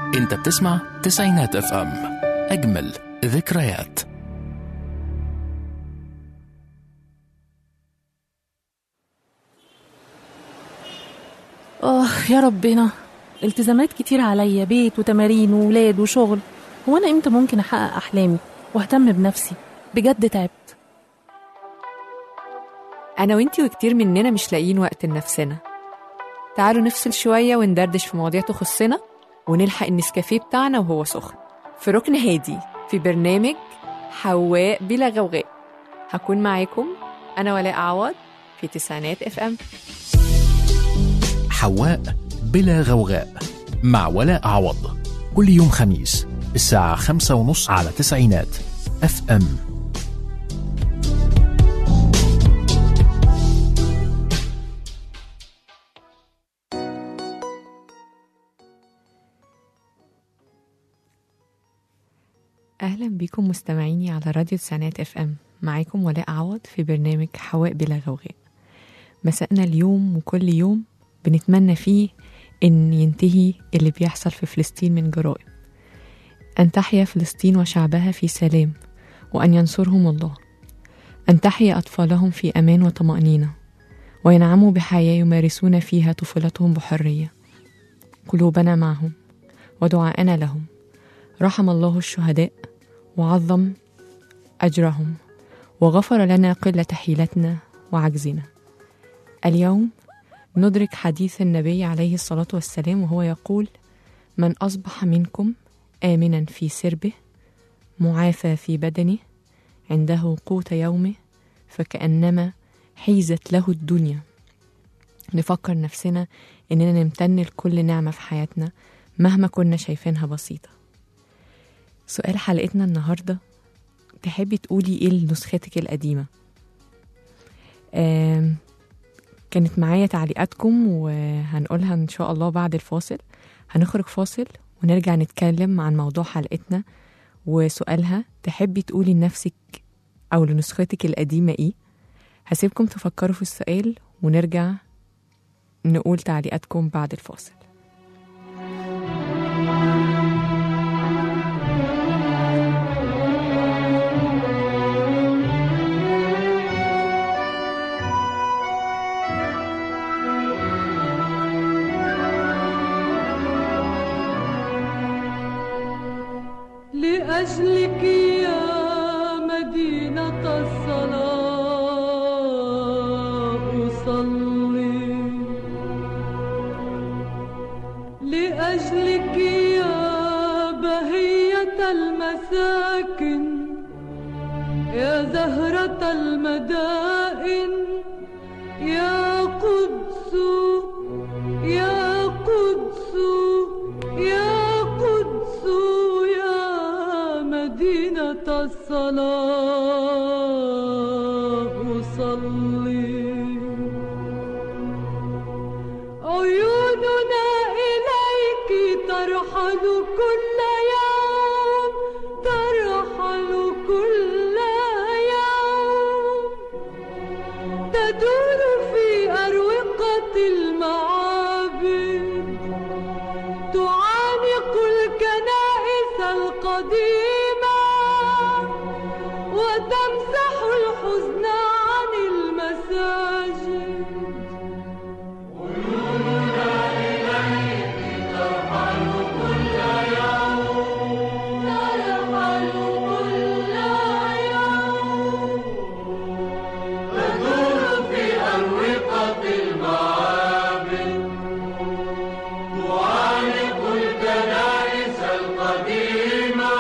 انت بتسمع تسعينات اف ام، اجمل ذكريات. يا ربنا، التزامات كتير عليا، بيت وتمارين وولاد وشغل. هو أنا إمتى ممكن أحقق أحلامي واهتم بنفسي؟ بجد تعبت. أنا وإنتي وكتير مننا مش لاقيين وقت لنفسنا. تعالوا نفصل شوية وندردش في مواضيع تخصنا ونلحق النسكافيه بتاعنا وهو سخن في ركن هادي في برنامج حواء بلا غوغاء. هكون معاكم أنا ولاء عوض في تسعينات اف ام. حواء بلا غوغاء مع ولاء عوض، كل يوم خميس الساعة 5:30 على تسعينات اف ام. أهلا بكم مستمعيني على راديو تسعينات اف ام. معاكم ولاء عوض في برنامج حواء بلا غوغاء. مساءنا اليوم وكل يوم بنتمنى فيه إن ينتهي اللي بيحصل في فلسطين من جرائم، أن تحيا فلسطين وشعبها في سلام، وأن ينصرهم الله، أن تحيا أطفالهم في أمان وطمأنينة، وينعموا بحياة يمارسون فيها طفولتهم بحرية. قلوبنا معهم ودعاءنا لهم. رحم الله الشهداء وعظم أجرهم، وغفر لنا قلة حيلتنا وعجزنا. اليوم ندرك حديث النبي عليه الصلاة والسلام وهو يقول: من أصبح منكم آمنا في سربه معافى في بدنه عنده قوت يومه فكأنما حيزت له الدنيا. نفكر نفسنا إننا نمتن لكل نعمة في حياتنا مهما كنا شايفينها بسيطة. سؤال حلقتنا النهاردة: تحبي تقولي إيه لنسختك القديمة؟ كانت معايا تعليقاتكم وهنقولها إن شاء الله بعد الفاصل. هنخرج فاصل ونرجع نتكلم عن موضوع حلقتنا وسؤالها: تحبي تقولي لنفسك أو لنسختك القديمة إيه؟ هسيبكم تفكروا في السؤال ونرجع نقول تعليقاتكم بعد الفاصل. لأجلك يا مدينة الصلاة أصلي، لأجلك يا بهية المساكن، يا زهرة المدائن، يا قدس يا قدس يا قدس يا مدينة الصلاة أصلي. عيوننا إليك ترحل كل يوم، ترحل كل يوم، تدور في أروقة المعابد، تعانق الكنائس القديمة وتمسح الحزن عن المساجد. عيوننا إليك ترحل كل يوم، ترحل كل يوم، تدور في أروقة المعابد، تعانق الكنائس القديمة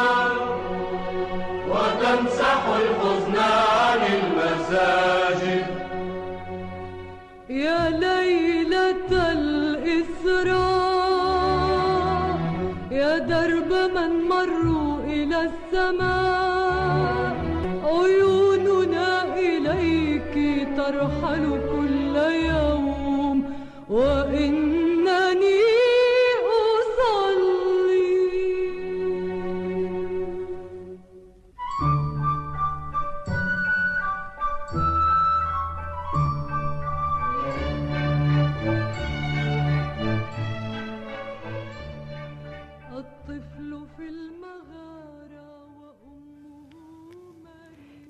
وتمسح الحزن عن المساجد. يا ليلة الإسراء، يا درب من مروا إلى السماء، عيوننا إليك ترحل كل يوم وإنني أصلي.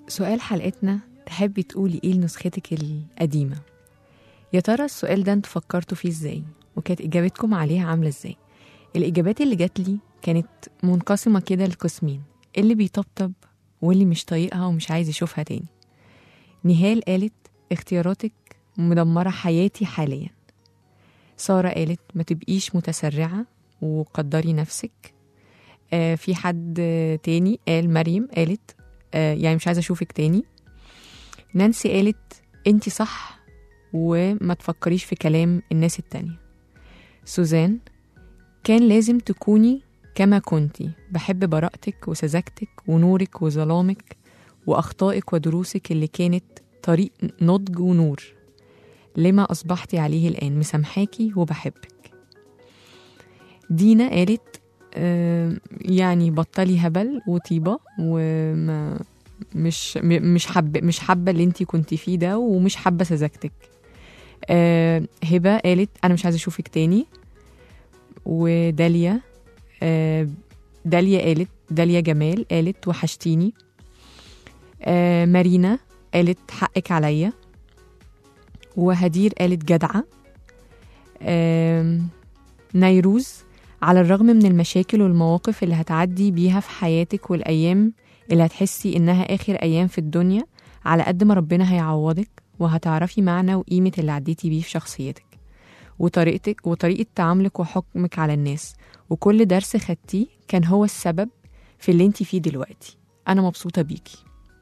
سؤال حلقتنا، تحبي تقولي ايه لنسختك القديمة؟ يا ترى السؤال ده انتوا فكرتوا فيه ازاي؟ وكانت اجابتكم عليها عاملة ازاي؟ الاجابات اللي جات لي كانت منقسمة كده لقسمين، اللي بيطبطب واللي مش طايقها ومش عايز يشوفها تاني. نهال قالت اختياراتك مدمرة حياتي حاليا. سارة قالت ما تبقيش متسرعة وقدري نفسك. في حد تاني قال، مريم قالت يعني مش عايزة أشوفك تاني. نانسي قالت انتي صح وما تفكريش في كلام الناس التانية. سوزان، كان لازم تكوني كما كنتي، بحب براءتك وسذاجتك ونورك وظلامك وأخطائك ودروسك اللي كانت طريق نضج ونور لما أصبحتي عليه الآن، مسامحاكي وبحبك. دينا قالت يعني بطلي هبل وطيبة وما مش حابة اللي انتي كنتي فيه ده ومش حابة سذاجتك. هبة قالت أنا مش عايزة أشوفك تاني. وداليا داليا جمال قالت وحشتيني. مارينا قالت حقك عليا. وهدير قالت جدعة. نيروز، على الرغم من المشاكل والمواقف اللي هتعدي بيها في حياتك والأيام اللي هتحسي إنها آخر أيام في الدنيا، على قد ما ربنا هيعوضك وهتعرفي معنى وقيمة اللي عديتي بيه في شخصيتك وطريقة تعاملك وحكمك على الناس، وكل درس خدتيه كان هو السبب في اللي انتي فيه دلوقتي. أنا مبسوطة بيكي.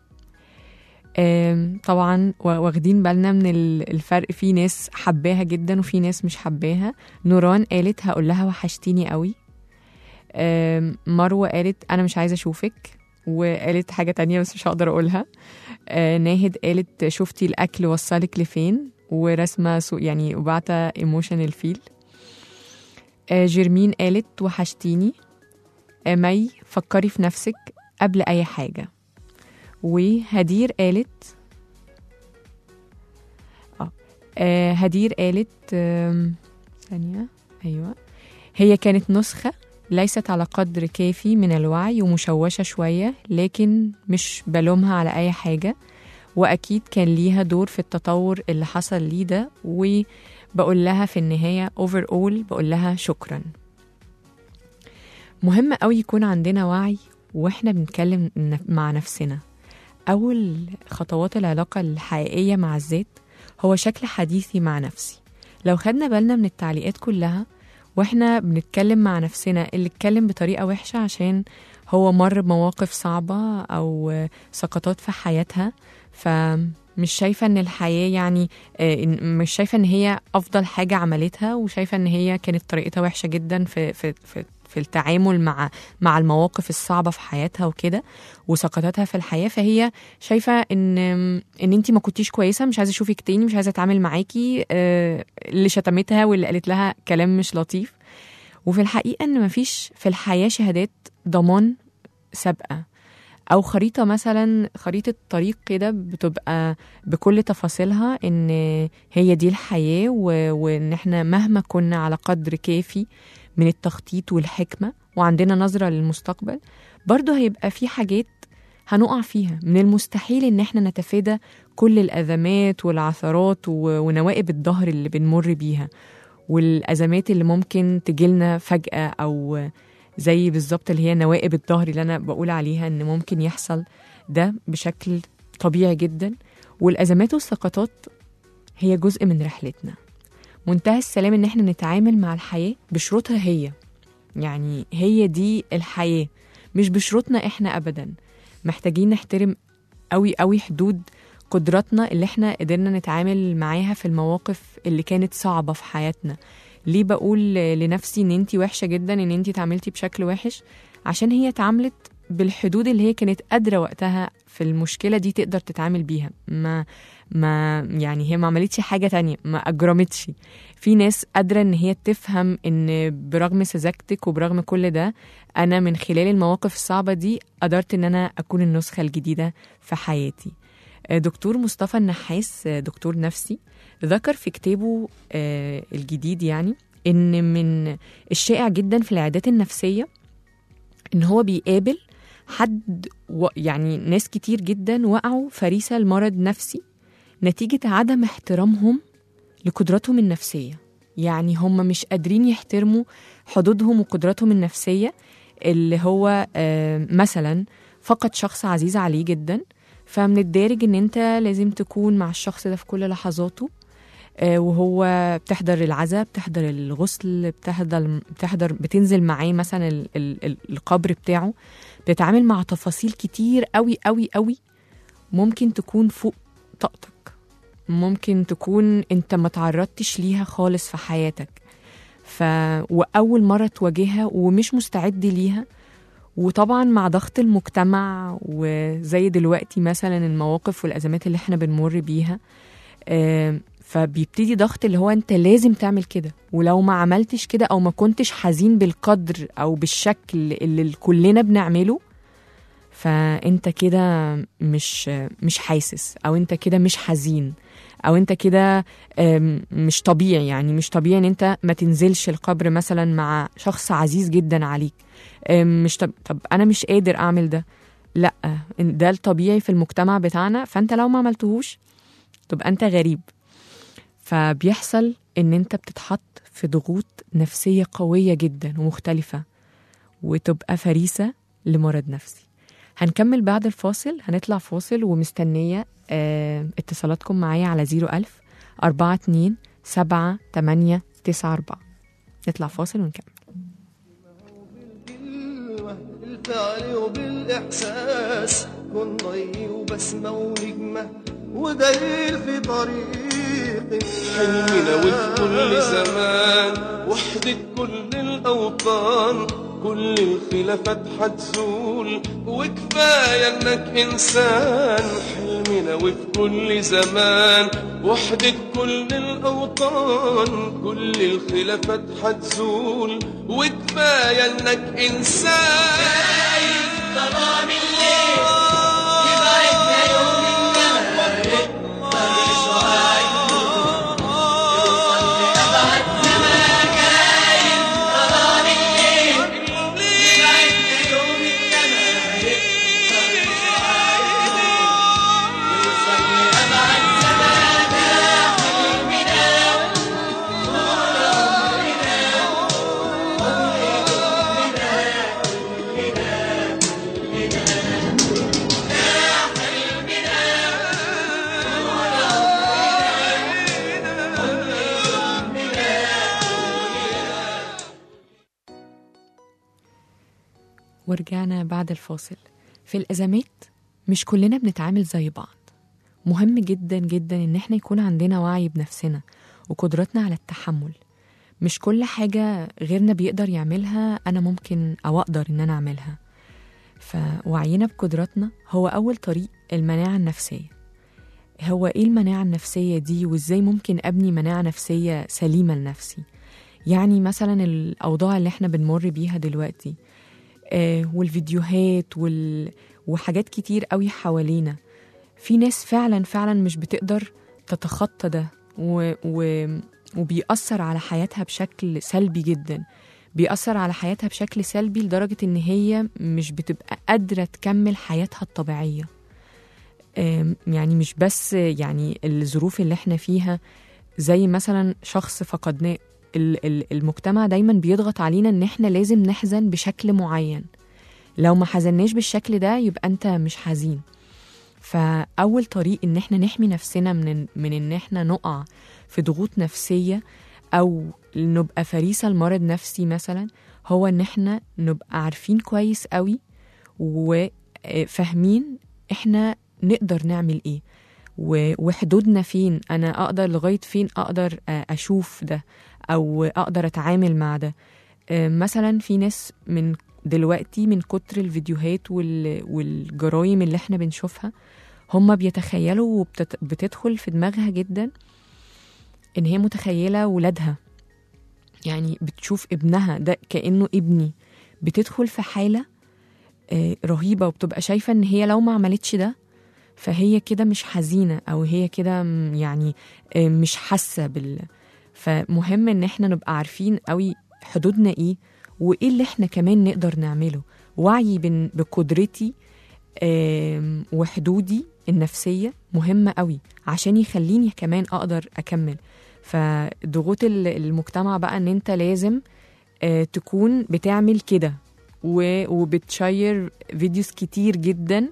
طبعا واخدين بالنا من الفرق، في ناس حباها جدا وفي ناس مش حباها. نوران قالت هقول لها وحشتيني قوي. مروة قالت أنا مش عايزة أشوفك، وقالت حاجة تانية بس مش هقدر أقولها. ناهد قالت شفتي الأكل وصلك لفين، ورسمة يعني وبعتة ايموشنال فيل. جيرمين قالت وحشتيني. مي، فكري في نفسك قبل أي حاجة. وهدير قالت هدير قالت ثانية، أيوة، هي كانت نسخة ليست على قدر كافي من الوعي ومشوشة شوية، لكن مش بلومها على أي حاجة، وأكيد كان ليها دور في التطور اللي حصل لي ده. وبقول لها في النهاية overall بقول لها شكرا. مهم قوي يكون عندنا وعي وإحنا بنتكلم مع نفسنا. أول خطوات العلاقة الحقيقية مع الذات هو شكل حديثي مع نفسي. لو خدنا بالنا من التعليقات كلها وإحنا بنتكلم مع نفسنا، اللي اتكلم بطريقة وحشة عشان هو مر بمواقف صعبة أو سقطات في حياتها، فمش شايفة إن الحياة يعني مش شايفة إن هي أفضل حاجة عملتها، وشايفة إن هي كانت طريقتها وحشة جدا في التعامل مع المواقف الصعبة في حياتها وكده وسقطاتها في الحياة. فهي شايفة إن أنتي ما كنتيش كويسة، مش عايزة أشوفك تاني، مش عايزة أتعامل معاكي، اللي شتمتها واللي قالت لها كلام مش لطيف. وفي الحقيقة إن مفيش في الحياة شهادات ضمان سابقة أو خريطة، مثلا خريطة طريق كده بتبقى بكل تفاصيلها إن هي دي الحياة، وإن إحنا مهما كنا على قدر كافي من التخطيط والحكمة وعندنا نظرة للمستقبل، برضو هيبقى في حاجات هنقع فيها. من المستحيل إن إحنا نتفادى كل الأزمات والعثرات ونوائب الظهر اللي بنمر بيها والأزمات اللي ممكن تجيلنا فجأة، أو زي بالظبط اللي هي نوائب الظهر اللي أنا بقول عليها إن ممكن يحصل ده بشكل طبيعي جدا. والأزمات والسقطات هي جزء من رحلتنا. منتهى السلام إن إحنا نتعامل مع الحياة بشروطها هي، يعني هي دي الحياة مش بشروطنا إحنا أبدا. محتاجين نحترم قوي قوي حدود قدراتنا اللي إحنا قدرنا نتعامل معاها في المواقف اللي كانت صعبة في حياتنا. ليه بقول لنفسي إن أنتي وحشة جدا، إن أنتي تعاملتي بشكل وحش؟ عشان هي تعاملت بالحدود اللي هي كانت قادرة وقتها في المشكلة دي تقدر تتعامل بيها. ما يعني هي ما عملتش حاجة تانية، ما أجرمتش. في ناس قادرة إن هي تفهم إن برغم سذاجتك وبرغم كل ده، أنا من خلال المواقف الصعبة دي قدرت إن أنا أكون النسخة الجديدة في حياتي. دكتور مصطفى النحاس، دكتور نفسي، ذكر في كتابه الجديد يعني إن من الشائع جدا في العيادات النفسية إن هو بيقابل يعني ناس كتير جدا وقعوا فريسة لمرض نفسي نتيجة عدم احترامهم لقدراتهم النفسية. يعني هم مش قادرين يحترموا حدودهم وقدراتهم النفسية، اللي هو مثلا فقد شخص عزيز عليه جدا، فمن الدارج ان انت لازم تكون مع الشخص ده في كل لحظاته، وهو بتحضر العزاء، بتحضر الغسل، بتنزل معاه مثلا القبر بتاعه، بتتعامل مع تفاصيل كتير قوي قوي قوي ممكن تكون فوق طاقتك، ممكن تكون انت ما تعرضتش ليها خالص في حياتك، وأول مرة تواجهها ومش مستعد ليها. وطبعا مع ضغط المجتمع وزي دلوقتي مثلا المواقف والأزمات اللي احنا بنمر بيها، فبيبتدي ضغط اللي هو انت لازم تعمل كده، ولو ما عملتش كده او ما كنتش حزين بالقدر او بالشكل اللي كلنا بنعمله، فانت كده مش حاسس، او انت كده مش حزين، او انت كده مش طبيعي. يعني مش طبيعي ان انت ما تنزلش القبر مثلا مع شخص عزيز جدا عليك. مش طب انا مش قادر اعمل ده، لا، ده الطبيعي في المجتمع بتاعنا، فانت لو ما عملتهوش تبقى انت غريب. فبيحصل ان انت بتتحط في ضغوط نفسية قوية جدا ومختلفة، وتبقى فريسة لمرض نفسي. هنكمل بعد الفاصل، هنطلع فاصل ومستنية اتصالاتكم معايا على 01000 42 78 94. نطلع فاصل ونكمل. بالفعل وبالإحساس كن ضي وبسمة ونجمة ودليل في طريق حلمنا وفي كل زمان وحدة كل الأوطان، كل الخلافات حتزول وكفاية انك انسان. حلمنا وفي كل زمان وحدة كل الاوطان، كل الخلافات حتزول وكفاية انك انسان. شايف ظلام الليل يبعدنا يوم النهار، طريق شعاع النور يوصل لأبعد زمان. شايف ظلام الليل يبعدنا يوم النهار، طريق شعاع النور يوصل لأبعد زمان. حلمنا طول عمرنا ورجعنا بعد الفاصل. في الأزمات مش كلنا بنتعامل زي بعض. مهم جدا جدا إن احنا يكون عندنا وعي بنفسنا وقدرتنا على التحمل. مش كل حاجة غيرنا بيقدر يعملها أنا ممكن أو أقدر إن أنا أعملها. فوعينا بقدراتنا هو أول طريق المناعة النفسية. هو إيه المناعة النفسية دي وإزاي ممكن أبني مناعة نفسية سليمة لنفسي؟ يعني مثلا الأوضاع اللي احنا بنمر بيها دلوقتي، والفيديوهات وحاجات كتير قوي حوالينا، في ناس فعلا مش بتقدر تتخطى ده وبيأثر على حياتها بشكل سلبي جدا. بيأثر على حياتها بشكل سلبي لدرجة إن هي مش بتبقى قادرة تكمل حياتها الطبيعية. يعني مش بس يعني الظروف اللي احنا فيها، زي مثلا شخص فقدناه، المجتمع دايما بيضغط علينا ان احنا لازم نحزن بشكل معين. لو ما حزناش بالشكل ده يبقى انت مش حزين. فأول طريق ان احنا نحمي نفسنا من ان احنا نقع في ضغوط نفسية او نبقى فريسة لمرض نفسي مثلا، هو ان احنا نبقى عارفين كويس قوي وفاهمين احنا نقدر نعمل ايه وحدودنا فين. انا اقدر لغاية فين اقدر اشوف ده او اقدر اتعامل مع ده. مثلا في ناس من دلوقتي من كتر الفيديوهات والجرايم اللي احنا بنشوفها، هم بيتخيلوا وبتدخل في دماغها جدا ان هي متخيلة ولادها، يعني بتشوف ابنها ده كأنه ابني، بتدخل في حالة رهيبة وبتبقى شايفة ان هي لو ما عملتش ده فهي كده مش حزينة او هي كده يعني مش حاسة فمهم ان احنا نبقى عارفين قوي حدودنا ايه وايه اللي احنا كمان نقدر نعمله وعي بقدرتي وحدودي النفسية مهمة قوي عشان يخليني كمان أقدر أكمل. فضغوط المجتمع بقى ان انت لازم تكون بتعمل كده وبتشير فيديوز كتير جدا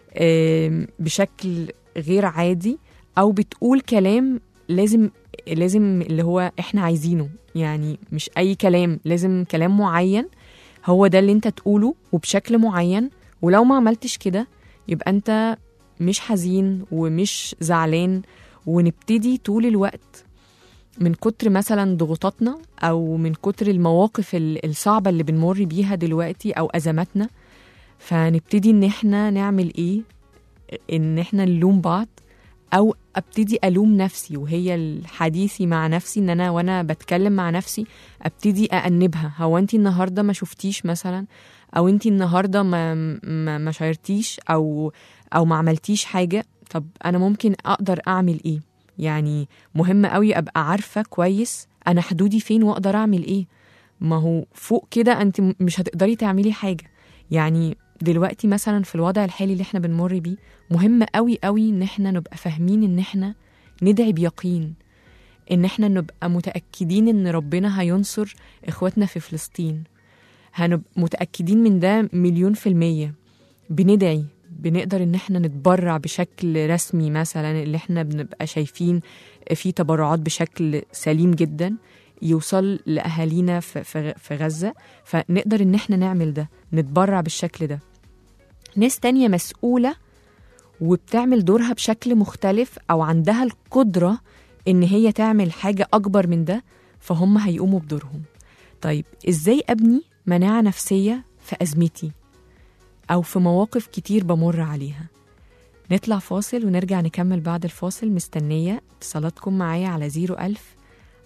بشكل غير عادي، او بتقول كلام لازم اللي هو احنا عايزينه، يعني مش اي كلام، لازم كلام معين هو ده اللي انت تقوله وبشكل معين. ولو ما عملتش كده يبقى انت مش حزين ومش زعلان. ونبتدي طول الوقت من كتر مثلا ضغوطاتنا او من كتر المواقف الصعبة اللي بنمر بيها دلوقتي او ازماتنا، فنبتدي ان احنا نعمل ايه؟ ان احنا نلوم بعض، او ابتدي الوم نفسي وهي الحديثي مع نفسي، ان انا وانا بتكلم مع نفسي ابتدي أأنبها. هو انتي النهارده ما شفتيش مثلا، او انتي النهارده ما شايرتيش او ما عملتيش حاجه، طب انا ممكن اقدر اعمل ايه؟ يعني مهم قوي ابقى عارفه كويس انا حدودي فين واقدر اعمل ايه. ما هو فوق كده انت مش هتقدري تعملي حاجه. يعني دلوقتي مثلا في الوضع الحالي اللي احنا بنمر بيه مهم قوي قوي ان احنا نبقى فاهمين ان احنا ندعي بيقين، ان احنا نبقى متأكدين ان ربنا هينصر اخواتنا في فلسطين. هنبقى متأكدين من ده 1,000,000%. بندعي، بنقدر ان احنا نتبرع بشكل رسمي، مثلا اللي احنا بنبقى شايفين في تبرعات بشكل سليم جدا يوصل لأهالينا في غزة، فنقدر ان احنا نعمل ده، نتبرع بالشكل ده. ناس تانية مسؤولة وبتعمل دورها بشكل مختلف او عندها القدرة ان هي تعمل حاجة اكبر من ده، فهم هيقوموا بدورهم. طيب ازاي ابني مناعة نفسية في ازمتي او في مواقف كتير بمر عليها؟ نطلع فاصل ونرجع نكمل بعد الفاصل. مستنية اتصالاتكم معايا على 01000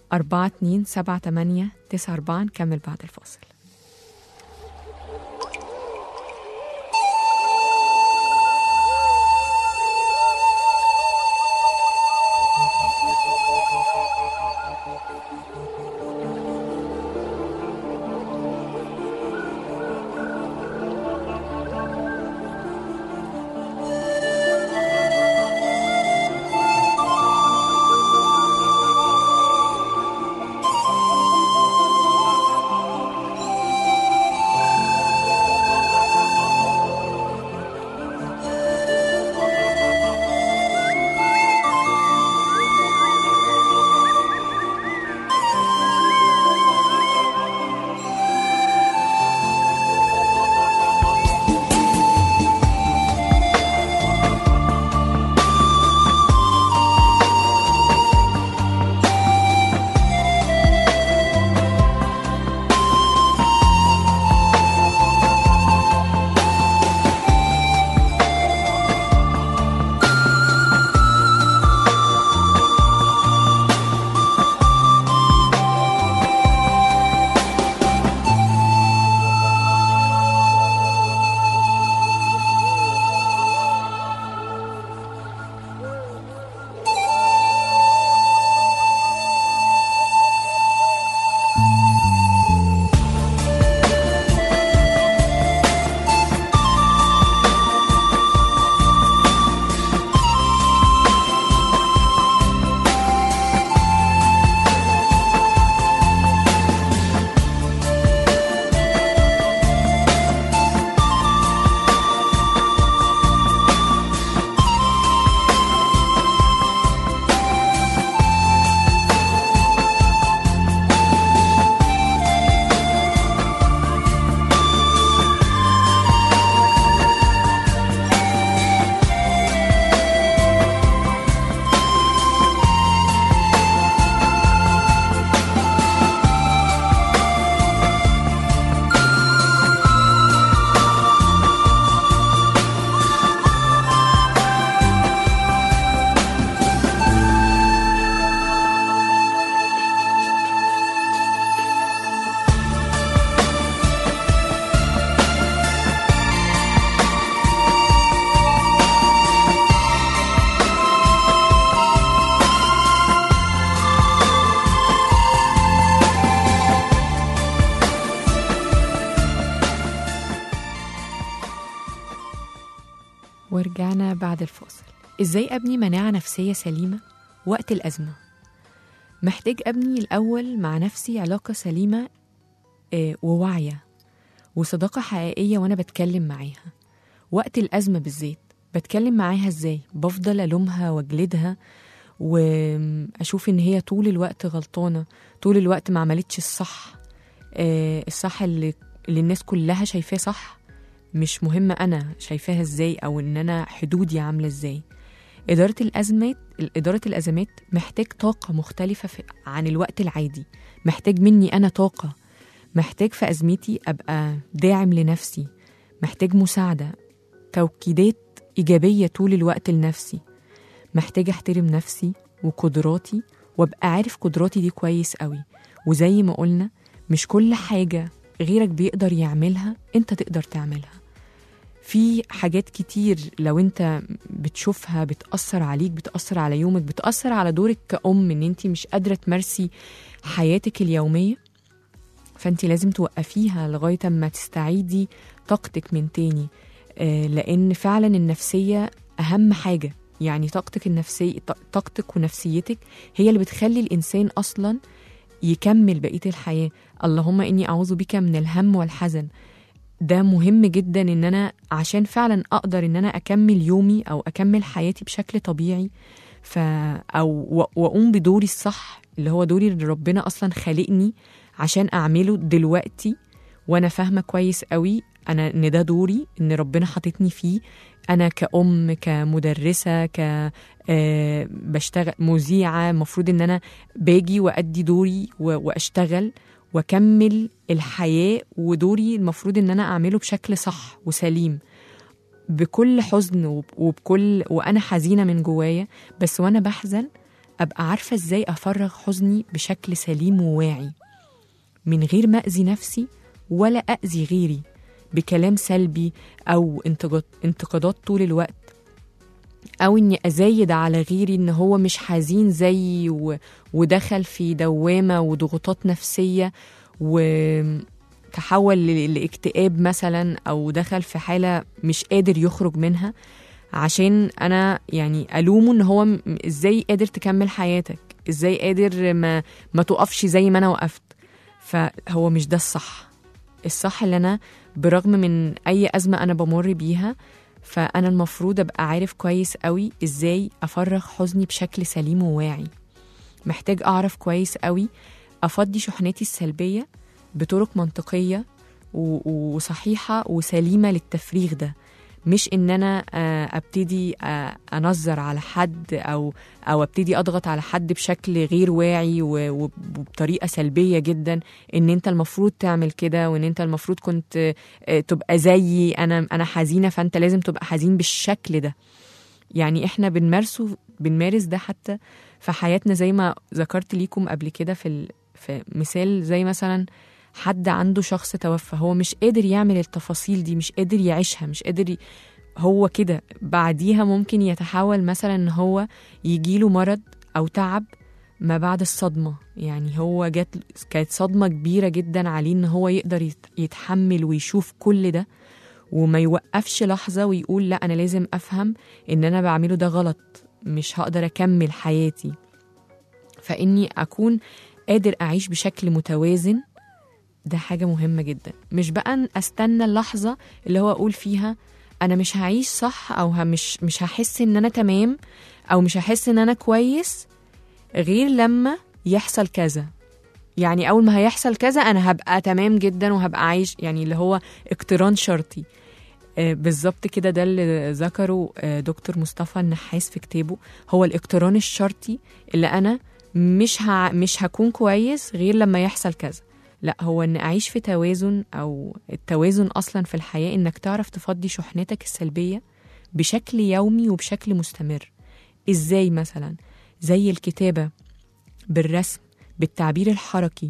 427894. نكمل بعد الفاصل. ورجعنا بعد الفاصل. إزاي أبني مناعة نفسية سليمة وقت الأزمة؟ محتاج أبني الأول مع نفسي علاقة سليمة وواعية وصداقة حقيقية وأنا بتكلم معاها. وقت الأزمة بالذات بتكلم معاها إزاي؟ بفضل ألومها وأجلدها وأشوف إن هي طول الوقت غلطانة، طول الوقت ما عملتش الصح اللي الناس كلها شايفاه صح، مش مهم أنا شايفاها إزاي أو إن أنا حدودي عاملة إزاي. إدارة الأزمات محتاج طاقة مختلفة عن الوقت العادي، محتاج مني أنا طاقة، محتاج في أزمتي أبقى داعم لنفسي، محتاج مساعدة، توكيدات إيجابية طول الوقت لنفسي، محتاج أحترم نفسي وقدراتي وأبقى عارف قدراتي دي كويس قوي. وزي ما قلنا مش كل حاجة غيرك بيقدر يعملها أنت تقدر تعملها. في حاجات كتير لو أنت بتشوفها بتأثر عليك، بتأثر على يومك، بتأثر على دورك كأم، إن أنت مش قادرة تمارسي حياتك اليومية، فأنت لازم توقفيها لغاية ما تستعيدي طاقتك من تاني. لأن فعلا النفسية أهم حاجة، يعني طاقتك ونفسيتك هي اللي بتخلي الإنسان أصلا يكمل بقية الحياة. اللهم إني أعوذ بك من الهم والحزن. ده مهم جدا إن أنا عشان فعلا أقدر إن أنا أكمل يومي أو أكمل حياتي بشكل طبيعي، وأقوم بدوري الصح اللي هو دوري اللي ربنا أصلا خلقني عشان أعمله دلوقتي، وأنا فاهمة كويس قوي إن ده دوري، إن ربنا حاطتني فيه. أنا كأم، كمدرسة، بشتغل مذيعة، مفروض إن أنا باجي وأدي دوري وأشتغل وأكمل الحياة، ودوري المفروض إن أنا أعمله بشكل صح وسليم، بكل حزن وأنا حزينة من جوايا، بس وأنا بحزن أبقى عارفة إزاي أفرغ حزني بشكل سليم وواعي من غير ما أذي نفسي ولا أذي غيري بكلام سلبي أو انتقادات طول الوقت، أو إني أزايد على غيري إن هو مش حزين زيي ودخل في دوامة وضغوطات نفسية وتحول لاكتئاب مثلا، أو دخل في حالة مش قادر يخرج منها، عشان أنا يعني ألومه إن هو إزاي قادر تكمل حياتك، إزاي قادر ما تقفش زي ما أنا وقفت. فهو مش ده الصح اللي أنا برغم من أي أزمة أنا بمر بيها، فأنا المفروض أبقى عارف كويس قوي إزاي أفرغ حزني بشكل سليم وواعي. محتاج أعرف كويس قوي أفضي شحناتي السلبية بطرق منطقية وصحيحة وسليمة للتفريغ ده، مش إن أنا أبتدي أنظر على حد أو أبتدي أضغط على حد بشكل غير واعي وبطريقة سلبية جدا، إن أنت المفروض تعمل كده، وإن أنت المفروض كنت تبقى زيي، أنا حزينة فأنت لازم تبقى حزين بالشكل ده. يعني إحنا بنمارس ده حتى في حياتنا، زي ما ذكرت ليكم قبل كده في مثال، زي مثلا حد عنده شخص توفى، هو مش قادر يعمل التفاصيل دي، مش قادر يعيشها، مش قادر هو كده بعديها ممكن يتحول مثلا ان هو يجيله مرض او تعب ما بعد الصدمة. يعني هو كانت صدمة كبيرة جدا عليه ان هو يقدر يتحمل ويشوف كل ده وما يوقفش لحظة ويقول لا أنا لازم أفهم ان انا بعمله ده غلط، مش هقدر أكمل حياتي. فإني أكون قادر أعيش بشكل متوازن، ده حاجة مهمة جدا. مش بقى أستنى اللحظة اللي هو أقول فيها أنا مش هعيش صح، أو مش هحس إن أنا تمام، أو مش هحس إن أنا كويس غير لما يحصل كذا. يعني أول ما هيحصل كذا أنا هبقى تمام جدا وهبقى عايش، يعني اللي هو اقتران شرطي. بالظبط كده، ده اللي ذكره دكتور مصطفى النحاس في كتابه، هو الاقتران الشرطي اللي أنا مش هكون كويس غير لما يحصل كذا. لا، هو ان اعيش في توازن، او التوازن اصلا في الحياة انك تعرف تفضي شحنتك السلبية بشكل يومي وبشكل مستمر. ازاي؟ مثلا زي الكتابة، بالرسم، بالتعبير الحركي،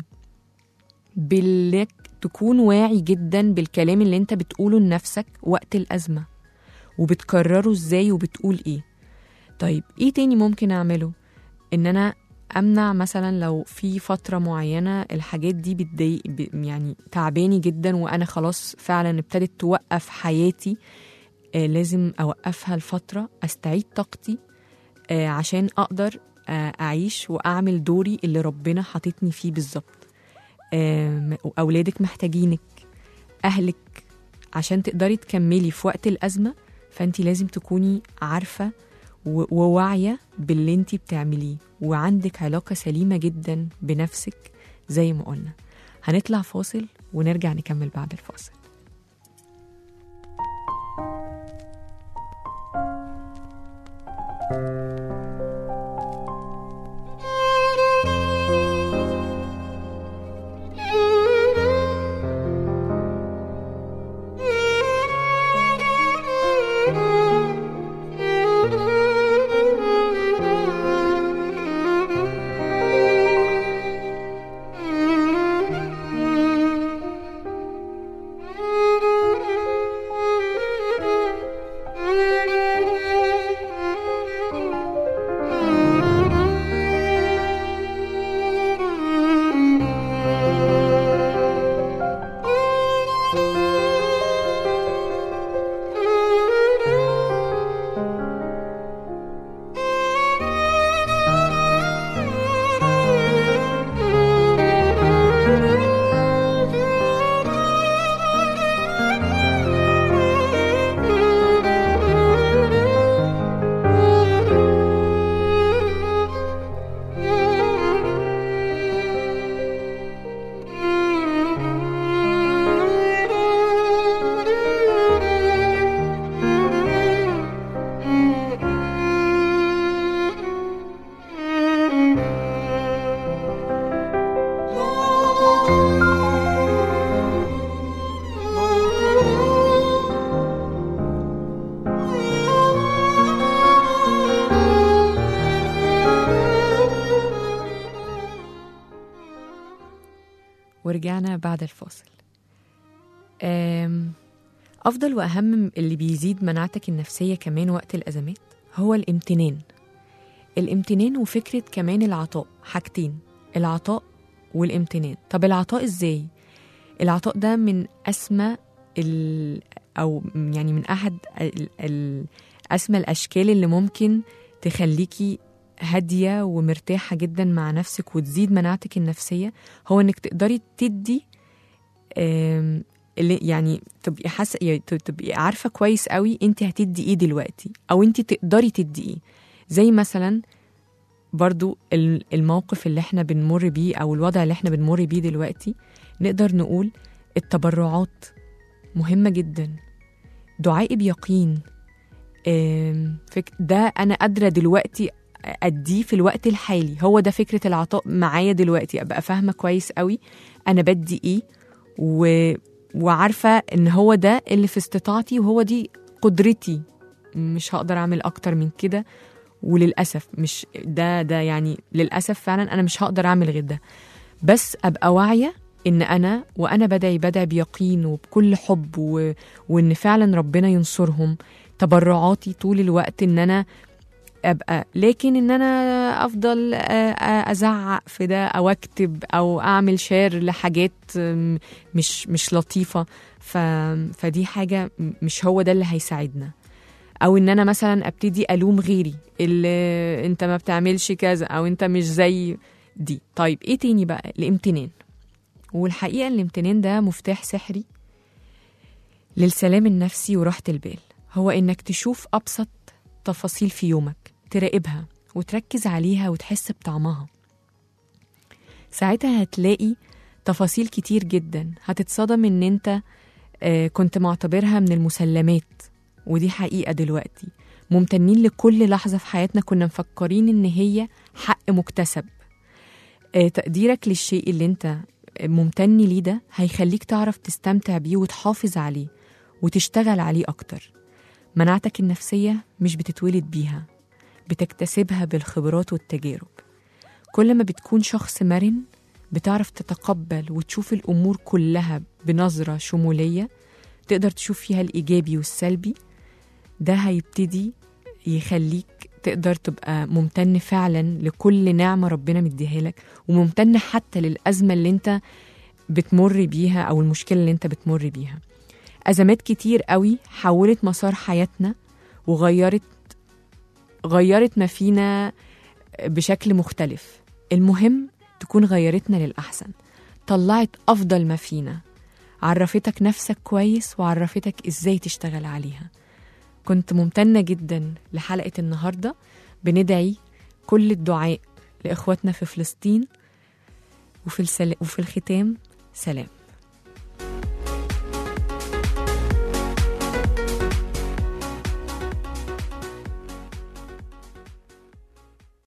بالك تكون واعي جدا بالكلام اللي انت بتقوله لنفسك وقت الأزمة، وبتكرره ازاي وبتقول ايه. طيب ايه تاني ممكن اعمله؟ ان انا أمنع مثلا لو في فترة معينة الحاجات دي بتضايق، يعني تعباني جدا، وأنا خلاص فعلا ابتدت توقف حياتي لازم أوقفها لفترة أستعيد طاقتي عشان أقدر أعيش وأعمل دوري اللي ربنا حاططني فيه بالظبط. أولادك محتاجينك، أهلك، عشان تقدري تكملي في وقت الأزمة. فأنتي لازم تكوني عارفة وواعية باللي انتي بتعمليه، وعندك علاقة سليمة جدا بنفسك زي ما قلنا. هنطلع فاصل ونرجع نكمل بعد الفاصل. ورجعنا بعد الفاصل. أفضل وأهم اللي بيزيد مناعتك النفسية كمان وقت الأزمات هو الامتنان. الامتنان وفكرة كمان العطاء، حاجتين، العطاء والامتنان. طب العطاء إزاي؟ العطاء ده من أسمى أو يعني من أحد أسمى الأشكال اللي ممكن تخليكي هادية ومرتاحة جدا مع نفسك وتزيد مناعتك النفسية، هو إنك تقدري تدي اللي يعني تبقي حاسة، تبقي عارفة كويس قوي انت هتدي ايه دلوقتي، او انت تقدري تدي ايه. زي مثلا برضو الموقف اللي احنا بنمر بيه او الوضع اللي احنا بنمر بيه دلوقتي، نقدر نقول التبرعات مهمة جدا، دعائي بيقين، ده أنا قادرة دلوقتي أديه في الوقت الحالي. هو ده فكرة العطاء معايا دلوقتي، أبقى فاهمة كويس قوي أنا بدي إيه وعارفة إن هو ده اللي في استطاعتي وهو دي قدرتي، مش هقدر أعمل أكتر من كده. وللأسف مش ده يعني للأسف فعلا أنا مش هقدر أعمل غير ده، بس أبقى واعية إن وأنا بدعي بيقين وبكل حب وإن فعلا ربنا ينصرهم. تبرعاتي طول الوقت إن أنا أبقى، لكن إن أنا أفضل أزعق في ده أو أكتب أو أعمل شير لحاجات مش لطيفة، فدي حاجة مش هو ده اللي هيساعدنا. أو إن أنا مثلا أبتدي ألوم غيري، اللي أنت ما بتعملش كذا أو أنت مش زي دي. طيب إيه تاني بقى؟ الامتنان. والحقيقة الامتنان ده مفتاح سحري للسلام النفسي وراحة البال. هو إنك تشوف أبسط تفاصيل في يومك، تراقبها وتركز عليها وتحس بطعمها. ساعتها هتلاقي تفاصيل كتير جدا هتتصدم إن أنت كنت معتبرها من المسلمات، ودي حقيقة دلوقتي. ممتنين لكل لحظة في حياتنا كنا مفكرين إن هي حق مكتسب. تقديرك للشيء اللي أنت ممتن ليه ده هيخليك تعرف تستمتع بيه وتحافظ عليه وتشتغل عليه أكتر. مناعتك النفسية مش بتتولد بيها، بتكتسبها بالخبرات والتجارب. كل ما بتكون شخص مرن بتعرف تتقبل وتشوف الأمور كلها بنظرة شمولية، تقدر تشوف فيها الإيجابي والسلبي. ده هيبتدي يخليك تقدر تبقى ممتن فعلا لكل نعمة ربنا مديها لك، وممتن حتى للأزمة اللي انت بتمر بيها أو المشكلة اللي انت بتمر بيها. أزمات كتير قوي حولت مسار حياتنا وغيرت ما فينا بشكل مختلف. المهم تكون غيرتنا للأحسن، طلعت أفضل ما فينا، عرفتك نفسك كويس وعرفتك إزاي تشتغل عليها. كنت ممتنة جدا لحلقة النهاردة. بندعي كل الدعاء لإخواتنا في فلسطين، وفي الختام سلام.